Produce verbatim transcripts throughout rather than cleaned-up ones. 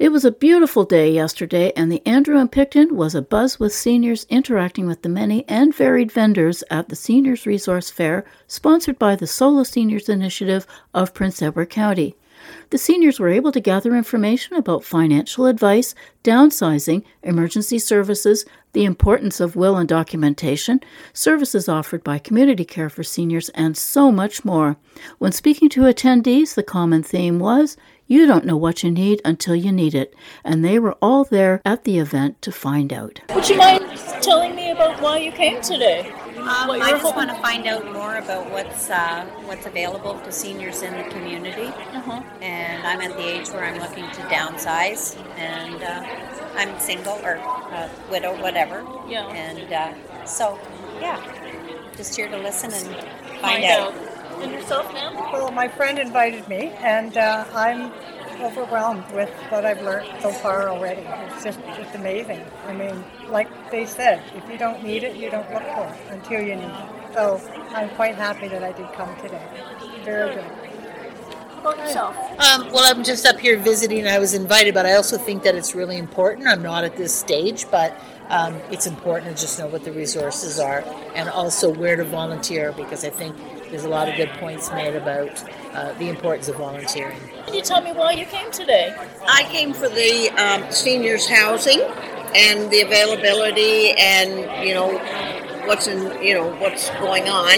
It was a beautiful day yesterday, and the Andrew and Picton was abuzz with seniors interacting with the many and varied vendors at the Seniors Resource Fair, sponsored by the Solo Seniors Initiative of Prince Edward County. The seniors were able to gather information about financial advice, downsizing, emergency services, the importance of will and documentation, services offered by Community Care for Seniors, and so much more. When speaking to attendees, the common theme was, you don't know what you need until you need it, and they were all there at the event to find out. Would you mind telling me about why you came today? Um, I just hoping? want to find out more about what's uh, what's available to seniors in the community. Uh-huh. And I'm at the age where I'm looking to downsize, and uh, I'm single or uh, widow, whatever. Yeah. And uh, so, yeah, just here to listen and find, find out. out. And yourself, ma'am? Well, my friend invited me, and uh, I'm overwhelmed with what I've learned so far already. It's just just amazing. I mean, like they said, if you don't need it, you don't look for it until you need it. So I'm quite happy that I did come today. Very good. How about yourself? Um, well, I'm just up here visiting. I was invited, but I also think that it's really important. I'm not at this stage, but um, it's important to just know what the resources are and also where to volunteer, because I think there's a lot of good points made about uh, the importance of volunteering. Can you tell me why you came today? I came for the um, seniors housing and the availability, and you know what's in you know what's going on.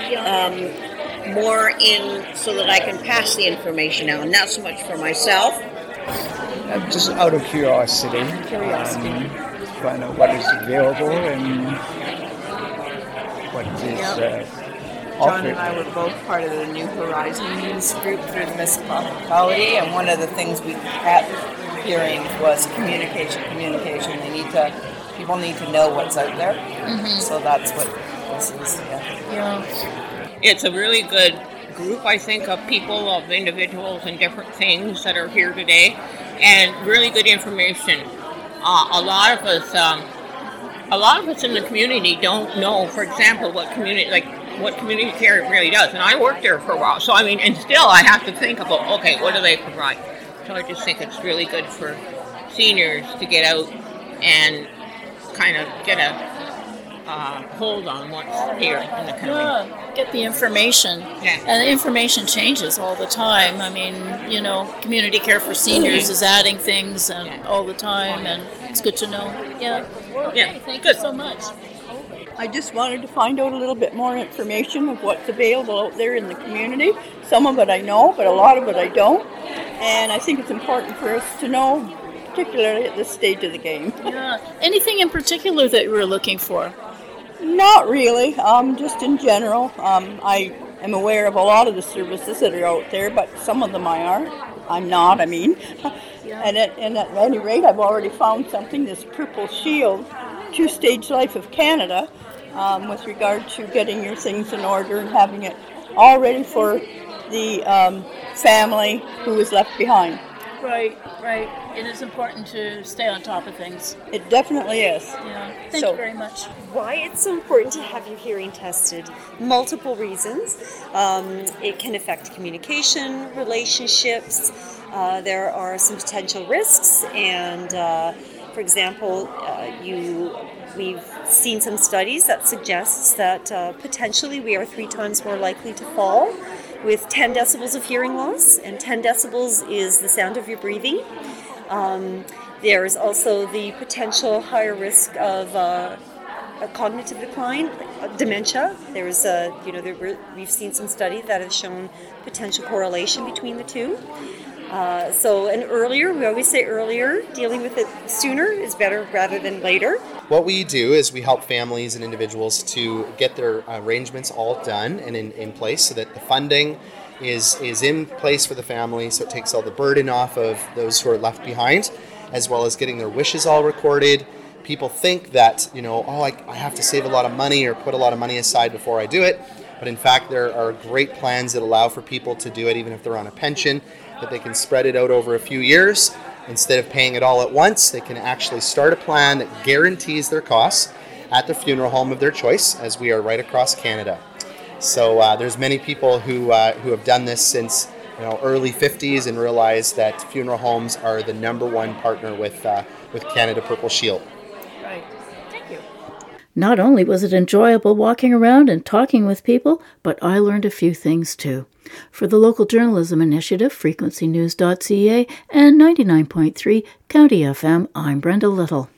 Um, more in so that I can pass the information out, not so much for myself. Uh, just out of curiosity. Curiosity. Um, find out what is available and what is. Yep. Uh, John and I were both part of the New Horizons group through the municipality, and one of the things we kept hearing was communication, communication. They need to, people need to know what's out there. Mm-hmm. So that's what this is. Yeah. yeah. It's a really good group, I think, of people, of individuals and different things that are here today, and really good information. Uh, a lot of us, um, a lot of us in the community don't know, for example, what community, like, what community care really does. And I worked there for a while. So, I mean, and still I have to think about, okay, what do they provide? So I just think it's really good for seniors to get out and kind of get a uh, hold on what's here in the county. Yeah, get the information. Yeah. And the information changes all the time. I mean, you know, Community Care for Seniors mm-hmm. is adding things and yeah. all the time, and it's good to know. Yeah. Okay, yeah. Thank good. you so much. I just wanted to find out a little bit more information of what's available out there in the community. Some of it I know, but a lot of it I don't. And I think it's important for us to know, particularly at this stage of the game. Yeah. Anything in particular that you were looking for? Not really, um, just in general. Um, I am aware of a lot of the services that are out there, but some of them I aren't. I'm not, I mean. Yeah. And, at, and at any rate, I've already found something, this Purple Shield, Two-Stage Life of Canada, um, with regard to getting your things in order and having it all ready for the um, family who is left behind. Right, right. It is important to stay on top of things. It definitely is. Yeah. Thank so, you very much. Why it's so important to have your hearing tested? Multiple reasons. Um, it can affect communication, relationships. Uh, there are some potential risks, and uh, for example, uh, you we've seen some studies that suggests that uh, potentially we are three times more likely to fall with ten decibels of hearing loss, and ten decibels is the sound of your breathing. Um, there's also the potential higher risk of uh, a cognitive decline, dementia. There's a, you know, there were, we've seen some studies that have shown potential correlation between the two. Uh, so, and earlier, we always say earlier, dealing with it sooner is better rather than later. What we do is we help families and individuals to get their arrangements all done and in, in place so that the funding is, is in place for the family, so it takes all the burden off of those who are left behind, as well as getting their wishes all recorded. People think that, you know, oh, I, I have to save a lot of money or put a lot of money aside before I do it. But in fact, there are great plans that allow for people to do it even if they're on a pension, that they can spread it out over a few years. Instead of paying it all at once, they can actually start a plan that guarantees their costs at the funeral home of their choice, as we are right across Canada. So uh, there's many people who uh, who have done this since you know, early fifties and realized that funeral homes are the number one partner with uh, with Canada Purple Shield. Right. Thank you. Not only was it enjoyable walking around and talking with people, but I learned a few things too. For the Local Journalism Initiative, frequency news dot c a and ninety-nine point three County F M, I'm Brenda Little.